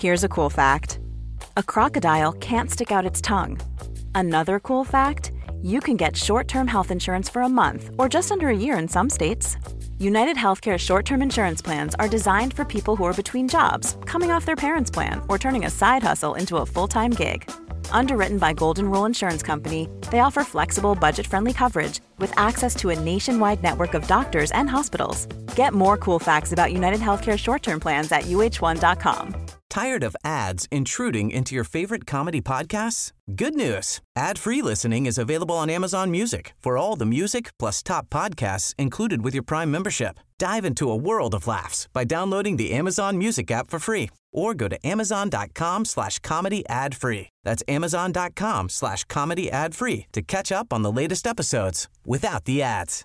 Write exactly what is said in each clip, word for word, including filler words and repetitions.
Here's a cool fact. A crocodile can't stick out its tongue. Another cool fact, you can get short-term health insurance for a month or just under a year in some states. United Healthcare short-term insurance plans are designed for people who are between jobs, coming off their parents' plan, or turning a side hustle into a full-time gig. Underwritten by Golden Rule Insurance Company, they offer flexible, budget-friendly coverage with access to a nationwide network of doctors and hospitals. Get more cool facts about United Healthcare short-term plans at U H one dot com. Tired of ads intruding into your favorite comedy podcasts? Good news. Ad-free listening is available on Amazon Music for all the music plus top podcasts included with your Prime membership. Dive into a world of laughs by downloading the Amazon Music app for free or go to amazon.com slash comedy ad free. That's amazon.com slash comedy ad free to catch up on the latest episodes without the ads.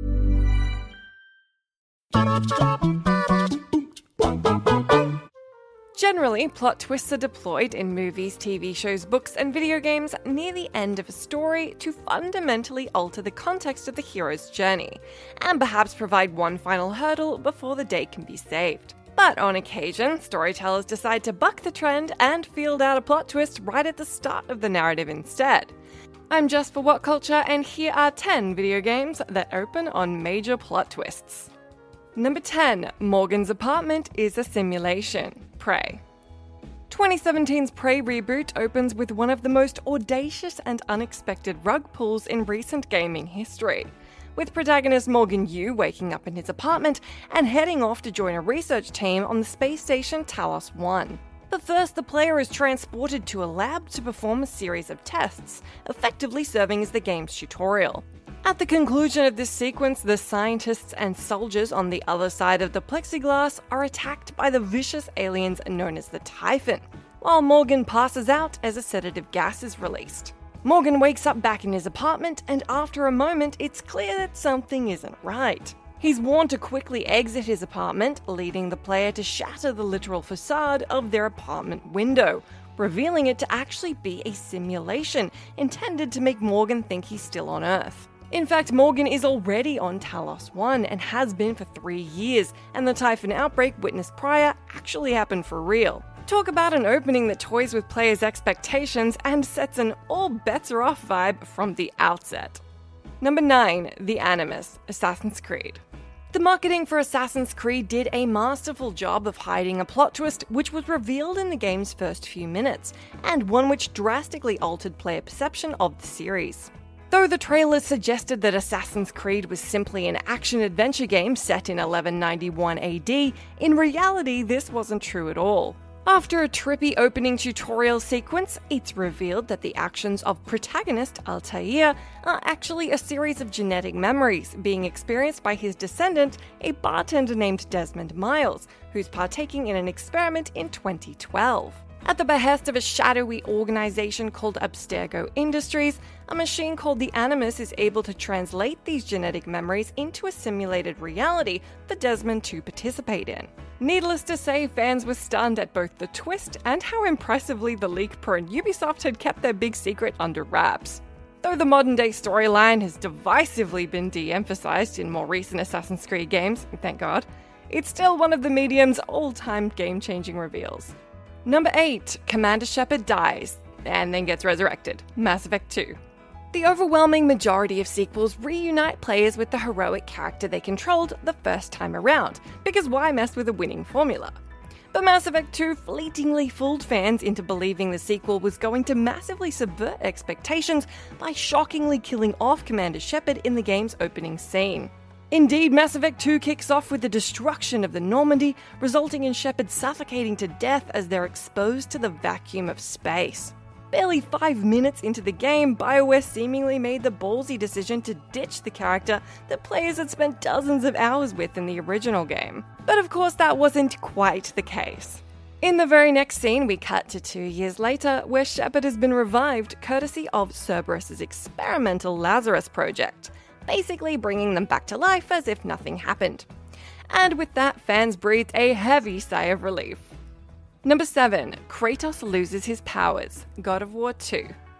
Generally, plot twists are deployed in movies, T V shows, books, and video games near the end of a story to fundamentally alter the context of the hero's journey, and perhaps provide one final hurdle before the day can be saved. But on occasion, storytellers decide to buck the trend and field out a plot twist right at the start of the narrative instead. I'm Jess for What Culture, and here are ten video games that open on major plot twists. Number ten. Morgan's apartment is a simulation. Prey. twenty seventeen's Prey reboot opens with one of the most audacious and unexpected rug pulls in recent gaming history, with protagonist Morgan Yu waking up in his apartment and heading off to join a research team on the space station Talos one. But first, the player is transported to a lab to perform a series of tests, effectively serving as the game's tutorial. At the conclusion of this sequence, the scientists and soldiers on the other side of the plexiglass are attacked by the vicious aliens known as the Typhon, while Morgan passes out as a sedative gas is released. Morgan wakes up back in his apartment, and after a moment, it's clear that something isn't right. He's warned to quickly exit his apartment, leading the player to shatter the literal facade of their apartment window, revealing it to actually be a simulation intended to make Morgan think he's still on Earth. In fact, Morgan is already on Talos one and has been for three years, and the Typhon outbreak witnessed prior actually happened for real. Talk about an opening that toys with players' expectations and sets an all bets are off vibe from the outset. Number nine. The Animus, Assassin's Creed. The marketing for Assassin's Creed did a masterful job of hiding a plot twist which was revealed in the game's first few minutes, and one which drastically altered player perception of the series. Though the trailers suggested that Assassin's Creed was simply an action-adventure game set in eleven ninety-one A D, in reality this wasn't true at all. After a trippy opening tutorial sequence, it's revealed that the actions of protagonist Altair are actually a series of genetic memories being experienced by his descendant, a bartender named Desmond Miles, who's partaking in an experiment in twenty twelve. At the behest of a shadowy organization called Abstergo Industries, a machine called the Animus is able to translate these genetic memories into a simulated reality for Desmond to participate in. Needless to say, fans were stunned at both the twist and how impressively the leak pro and Ubisoft had kept their big secret under wraps. Though the modern-day storyline has divisively been de-emphasized in more recent Assassin's Creed games, thank God, it's still one of the medium's all-time game-changing reveals. Number eight. Commander Shepard dies, and then gets resurrected. Mass Effect two. The overwhelming majority of sequels reunite players with the heroic character they controlled the first time around, because why mess with a winning formula? But Mass Effect two fleetingly fooled fans into believing the sequel was going to massively subvert expectations by shockingly killing off Commander Shepard in the game's opening scene. Indeed, Mass Effect two kicks off with the destruction of the Normandy, resulting in Shepard suffocating to death as they're exposed to the vacuum of space. Barely five minutes into the game, BioWare seemingly made the ballsy decision to ditch the character that players had spent dozens of hours with in the original game. But of course that wasn't quite the case. In the very next scene, we cut to two years later, where Shepard has been revived courtesy of Cerberus's experimental Lazarus project, basically bringing them back to life as if nothing happened. And with that, fans breathed a heavy sigh of relief. Number seven. Kratos loses his powers. God of War two.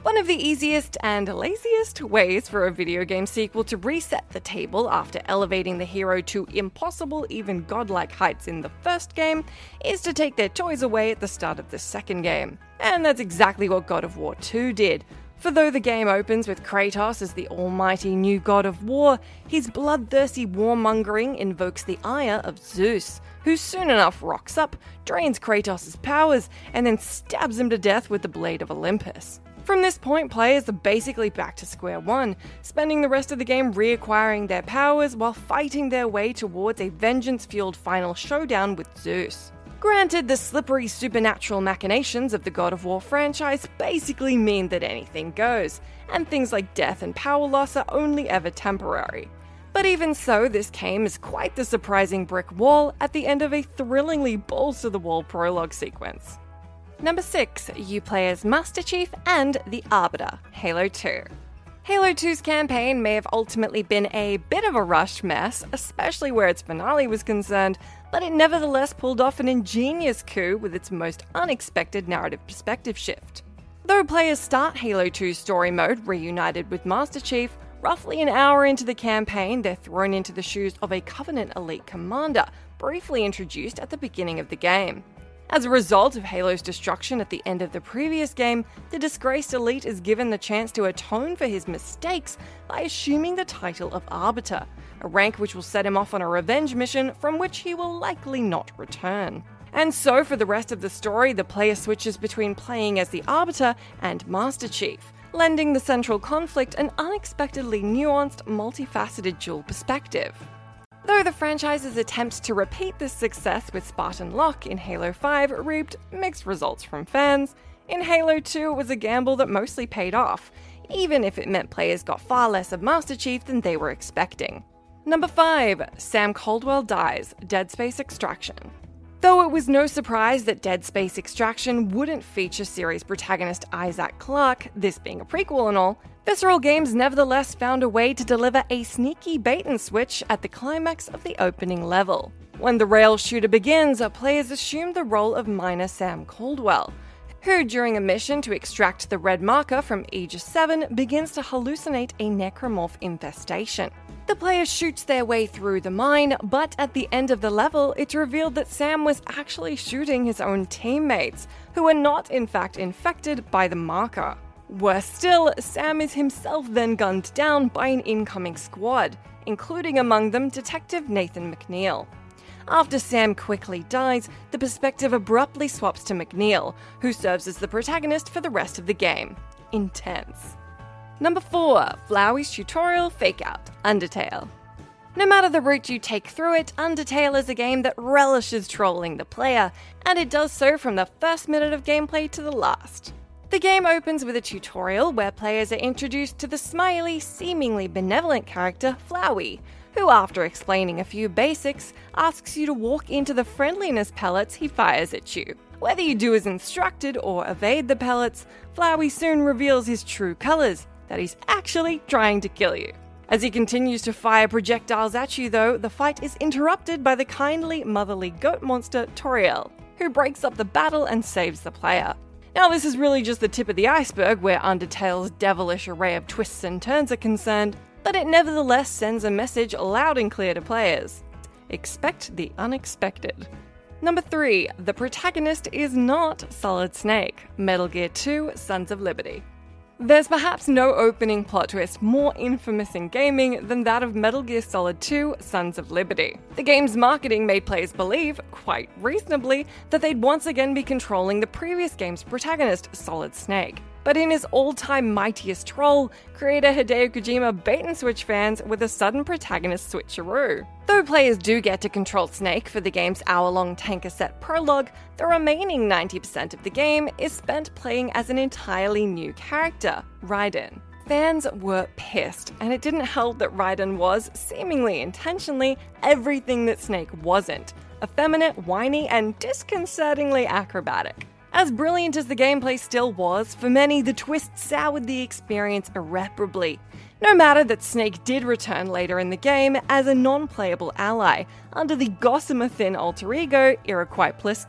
One of the easiest and laziest ways for a video game sequel to reset the table after elevating the hero to impossible, even godlike heights in the first game is to take their toys away at the start of the second game. And that's exactly what God of War two did. For though the game opens with Kratos as the almighty new god of war, his bloodthirsty warmongering invokes the ire of Zeus, who soon enough rocks up, drains Kratos' powers, and then stabs him to death with the Blade of Olympus. From this point, players are basically back to square one, spending the rest of the game reacquiring their powers while fighting their way towards a vengeance-fueled final showdown with Zeus. Granted, the slippery supernatural machinations of the God of War franchise basically mean that anything goes, and things like death and power loss are only ever temporary. But even so, this came as quite the surprising brick wall at the end of a thrillingly balls-to-the-wall prologue sequence. Number six, you play as Master Chief and the Arbiter, Halo two. Halo two's campaign may have ultimately been a bit of a rushed mess, especially where its finale was concerned, but it nevertheless pulled off an ingenious coup with its most unexpected narrative perspective shift. Though players start Halo two's story mode reunited with Master Chief, roughly an hour into the campaign, they're thrown into the shoes of a Covenant elite commander, briefly introduced at the beginning of the game. As a result of Halo's destruction at the end of the previous game, the disgraced elite is given the chance to atone for his mistakes by assuming the title of Arbiter, a rank which will set him off on a revenge mission from which he will likely not return. And so for the rest of the story, the player switches between playing as the Arbiter and Master Chief, lending the central conflict an unexpectedly nuanced, multifaceted dual perspective. Though the franchise's attempts to repeat this success with Spartan Locke in Halo five reaped mixed results from fans, in Halo two it was a gamble that mostly paid off, even if it meant players got far less of Master Chief than they were expecting. Number five, Sam Caldwell dies, Dead Space Extraction. Though it was no surprise that Dead Space Extraction wouldn't feature series protagonist Isaac Clarke, this being a prequel and all, Visceral Games nevertheless found a way to deliver a sneaky bait-and-switch at the climax of the opening level. When the rail shooter begins, players assume the role of miner Sam Caldwell, who, during a mission to extract the red marker from Aegis seven, begins to hallucinate a necromorph infestation. The player shoots their way through the mine, but at the end of the level, it's revealed that Sam was actually shooting his own teammates, who are not in fact infected by the marker. Worse still, Sam is himself then gunned down by an incoming squad, including among them Detective Nathan McNeil. After Sam quickly dies, the perspective abruptly swaps to McNeil, who serves as the protagonist for the rest of the game. Intense. Number four, Flowey's Tutorial Fakeout, Undertale. No matter the route you take through it, Undertale is a game that relishes trolling the player, and it does so from the first minute of gameplay to the last. The game opens with a tutorial where players are introduced to the smiley, seemingly benevolent character Flowey, who, after explaining a few basics, asks you to walk into the friendliness pellets he fires at you. Whether you do as instructed or evade the pellets, Flowey soon reveals his true colors, that he's actually trying to kill you. As he continues to fire projectiles at you though, the fight is interrupted by the kindly, motherly goat monster Toriel, who breaks up the battle and saves the player. Now this is really just the tip of the iceberg where Undertale's devilish array of twists and turns are concerned, but it nevertheless sends a message loud and clear to players. Expect the unexpected. Number three, the protagonist is not Solid Snake, Metal Gear two Sons of Liberty. There's perhaps no opening plot twist more infamous in gaming than that of Metal Gear Solid two Sons of Liberty. The game's marketing made players believe, quite reasonably, that they'd once again be controlling the previous game's protagonist, Solid Snake. But in his all-time mightiest troll, creator Hideo Kojima bait-and-switch fans with a sudden protagonist switcheroo. Though players do get to control Snake for the game's hour-long tanker-set prologue, the remaining ninety percent of the game is spent playing as an entirely new character, Raiden. Fans were pissed, and it didn't help that Raiden was, seemingly intentionally, everything that Snake wasn't: effeminate, whiny, and disconcertingly acrobatic. As brilliant as the gameplay still was, for many the twist soured the experience irreparably. No matter that Snake did return later in the game as a non-playable ally, under the gossamer thin alter ego Iroquois Pliskin.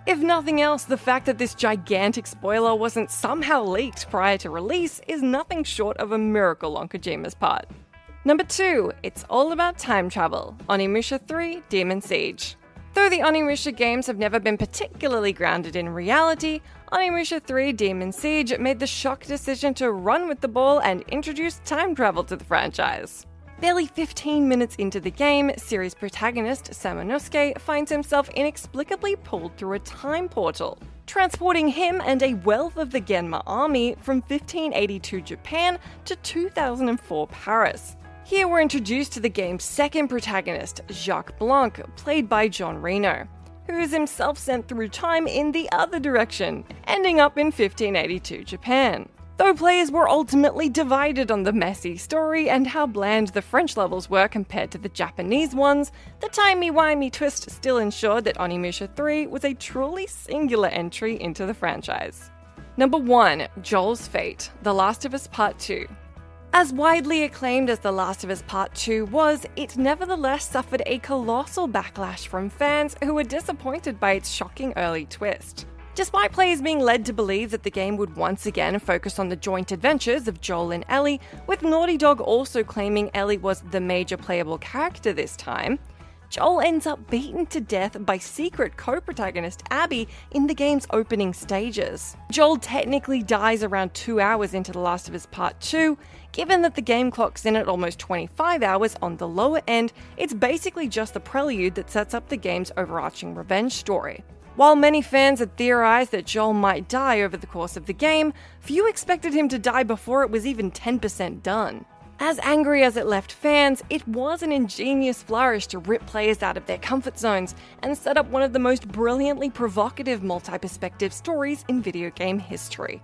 If nothing else, the fact that this gigantic spoiler wasn't somehow leaked prior to release is nothing short of a miracle on Kojima's part. Number two, it's all about time travel. Onimusha three Demon Siege. Though the Onimusha games have never been particularly grounded in reality, Onimusha three Demon Siege made the shock decision to run with the ball and introduce time travel to the franchise. Barely fifteen minutes into the game, series protagonist Samanosuke finds himself inexplicably pulled through a time portal, transporting him and a wealth of the Genma army from fifteen eighty-two Japan to two thousand four Paris. Here we're introduced to the game's second protagonist, Jacques Blanc, played by John Reno, who is himself sent through time in the other direction, ending up in fifteen eighty-two Japan. Though players were ultimately divided on the messy story and how bland the French levels were compared to the Japanese ones, the timey-wimey twist still ensured that Onimusha three was a truly singular entry into the franchise. Number one, Joel's Fate, The Last of Us Part two. As widely acclaimed as The Last of Us Part two was, it nevertheless suffered a colossal backlash from fans who were disappointed by its shocking early twist. Despite players being led to believe that the game would once again focus on the joint adventures of Joel and Ellie, with Naughty Dog also claiming Ellie was the major playable character this time, Joel ends up beaten to death by secret co-protagonist Abby in the game's opening stages. Joel technically dies around two hours into The Last of Us Part two. Given that the game clocks in at almost twenty-five hours on the lower end, it's basically just the prelude that sets up the game's overarching revenge story. While many fans had theorized that Joel might die over the course of the game, few expected him to die before it was even ten percent done. As angry as it left fans, it was an ingenious flourish to rip players out of their comfort zones and set up one of the most brilliantly provocative multi-perspective stories in video game history.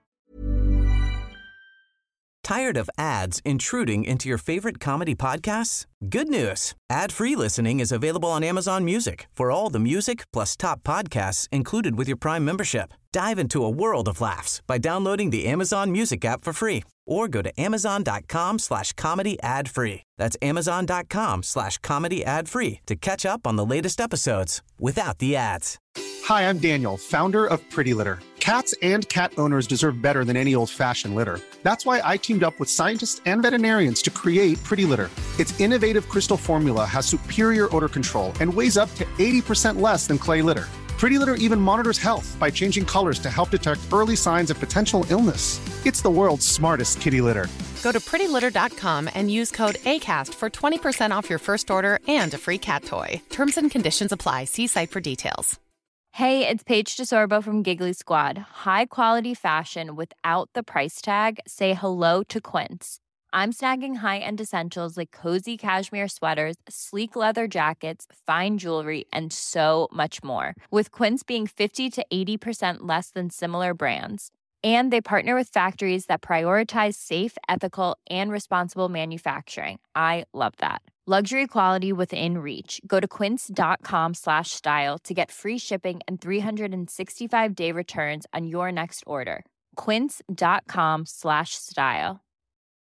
Tired of ads intruding into your favorite comedy podcasts? Good news. Ad-free listening is available on Amazon Music for all the music plus top podcasts included with your Prime membership. Dive into a world of laughs by downloading the Amazon Music app for free or go to amazon.com slash comedy ad free. That's amazon.com slash comedy ad free to catch up on the latest episodes without the ads. Hi, I'm Daniel, founder of Pretty Litter. Cats and cat owners deserve better than any old-fashioned litter. That's why I teamed up with scientists and veterinarians to create Pretty Litter. Its innovative crystal formula has superior odor control and weighs up to eighty percent less than clay litter. Pretty Litter even monitors health by changing colors to help detect early signs of potential illness. It's the world's smartest kitty litter. Go to pretty litter dot com and use code ACAST for twenty percent off your first order and a free cat toy. Terms and conditions apply. See site for details. Hey, it's Paige DeSorbo from Giggly Squad. High quality fashion without the price tag. Say hello to Quince. I'm snagging high-end essentials like cozy cashmere sweaters, sleek leather jackets, fine jewelry, and so much more. With Quince being fifty to eighty percent less than similar brands. And they partner with factories that prioritize safe, ethical, and responsible manufacturing. I love that. Luxury quality within reach. Go to quince.com slash style to get free shipping and three sixty-five day returns on your next order. Quince.com slash style.